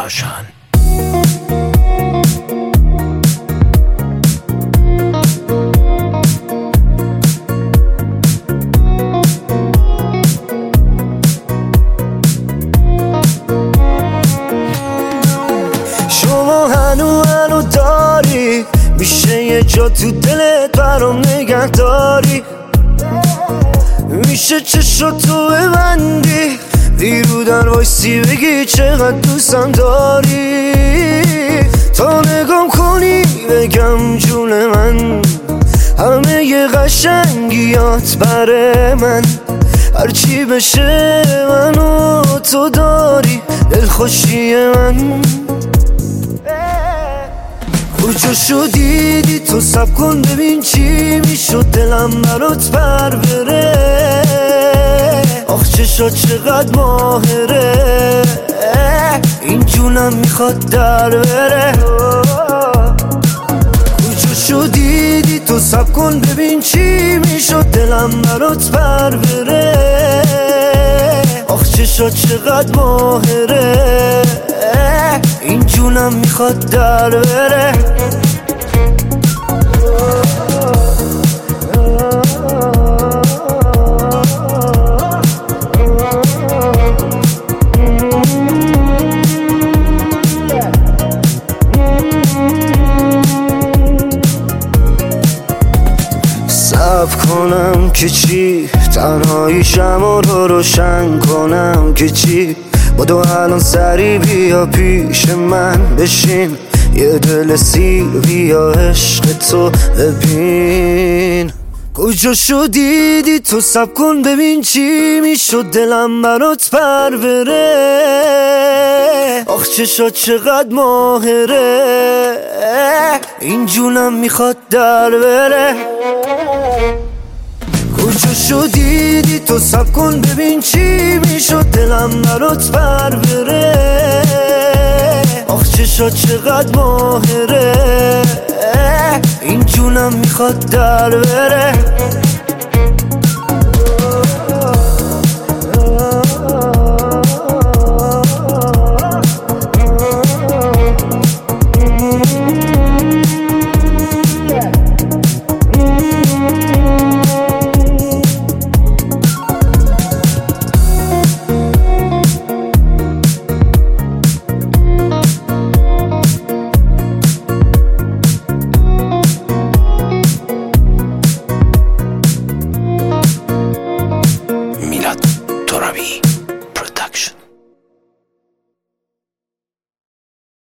کاشان. شما هنو داری، میشه یه جا تو دلت برام نگه داری، میشه چشاتو ببندی بیرو در وایسی بگی چقدر دوستم داری، تا نگام کنی بگم جون من همه ی قشنگیات بره من، هرچی بشه منو تو داری دلخوشی من. کجا شدیدی تو سب کن ببین چی میشد دلم برات پر بره، آخ چشات چقدر ماهره این جونم میخواد در بره. کجا شدیدی تو سب کن ببین چی میشد دلم برات پر بره، آخ چشات چقدر ماهره این جونم میخواد در بره. صبر کنم که چی، تنهایی شمع رو روشن کنم که چی، بدو الان سری بیا پیش من بشین، یه دل سیر بیا عشق تو ببین. کجا شدیدی تو سب کن ببین چی میشد دلم برات پر بره، آخ چشات چقدر ماهره این جونم میخواد در بره. کجا شدیدی تو سب کن ببین چی میشد دلم برات پر بره، آخ چشات چقدر ماهره این جونم میخواد در بره.